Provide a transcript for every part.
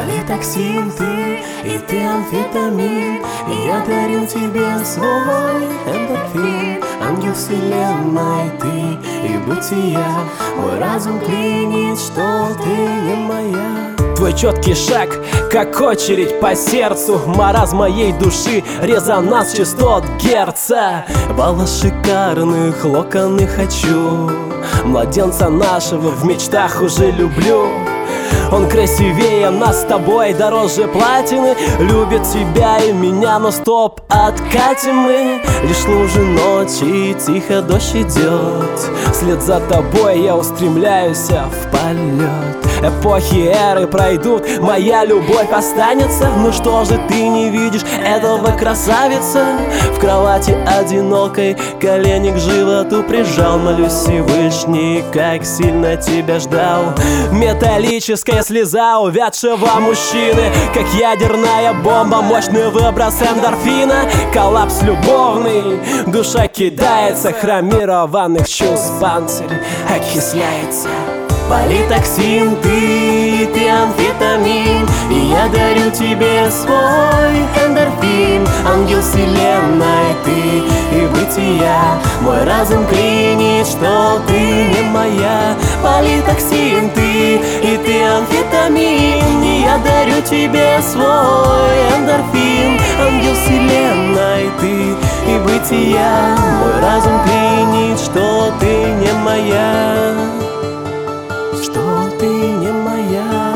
Политоксин ты, и ты амфетамин, и я дарю тебе свой эндорфин. Ангел вселенной ты и бытия, мой разум клянет, что ты не моя. Твой четкий шаг, как очередь по сердцу, маразм моей души, резонанс частот герца. Волос шикарных, локоны хочу, младенца нашего в мечтах уже люблю. Он красивее нас с тобой, дороже платины, любит тебя и меня, но стоп, откатим мы. Лишь лужи ночи, тихо дождь идет, вслед за тобой я устремляюсь в полет. Эпохи, эры пройдут, моя любовь останется. Ну что же ты не видишь этого, красавица? В кровати одинокой колени к животу прижал, молюсь Всевышний, как сильно тебя ждал. Металлическая слеза увядшего мужчины, как ядерная бомба, мощный выброс эндорфина. Коллапс любовный, душа кидается, хромированных чувств панцирь окисляется. Политоксин ты амфетамин, и я дарю тебе свой эндорфин. Ангел вселенной ты и бытия, мой разум клянет, что ты не моя. Политоксин ты, и ты амфетамин, и я дарю тебе свой эндорфин. Ангел вселенной ты и бытия, мой разум клянет, что ты не моя. Что ты не моя,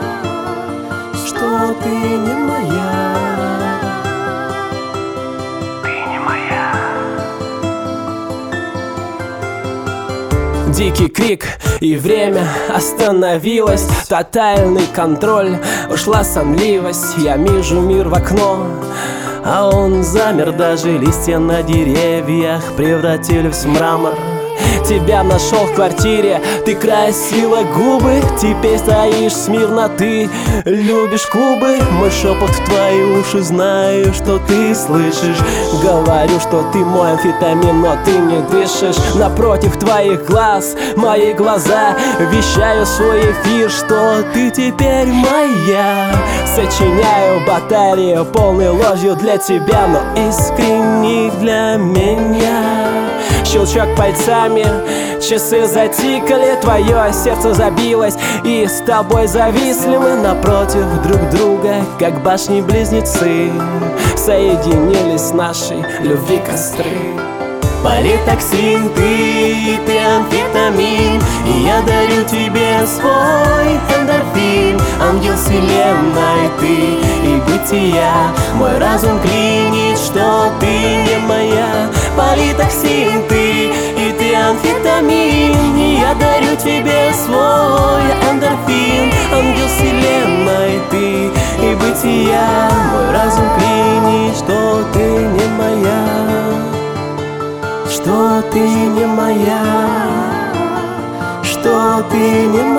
что ты не моя, ты не моя. Дикий крик, и время остановилось. Тотальный контроль, ушла сонливость. Я вижу мир в окно, а он замер. Даже листья на деревьях превратились в мрамор. Тебя нашел в квартире, ты красила губы, теперь стоишь смирно, ты любишь клубы. Мой шепот в твои уши, знаю, что ты слышишь. Говорю, что ты мой амфетамин, но ты не дышишь. Напротив твоих глаз, мои глаза, вещаю свой эфир, что ты теперь моя. Сочиняю баталию, полной ложью для тебя, но искренних для меня. Щелчок пальцами, часы затикали, твое сердце забилось, и с тобой зависли мы напротив друг друга, как башни-близнецы. Соединились нашей любви костры. Политоксин ты амфетамин, и я дарю тебе свой эндорфин. Ангел вселенной ты и бытия, мой разум клянет, что ты не моя. Политоксин ты, и ты амфетамин, и я дарю тебе свой эндорфин. Ангел вселенной ты и бытия, мой разум клянет, что ты не моя. Что ты не моя, что ты не моя.